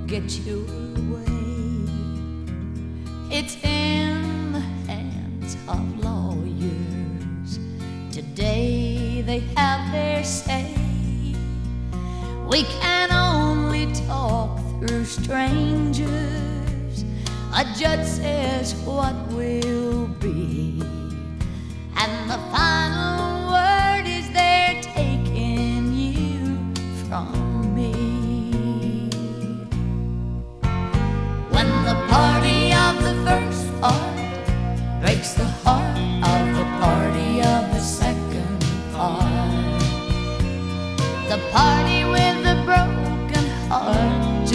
get your way. It's in the hands of lawyers. Today they have their say. We can only talk through strangers. A judge says what will be, and the final word is they're taking you from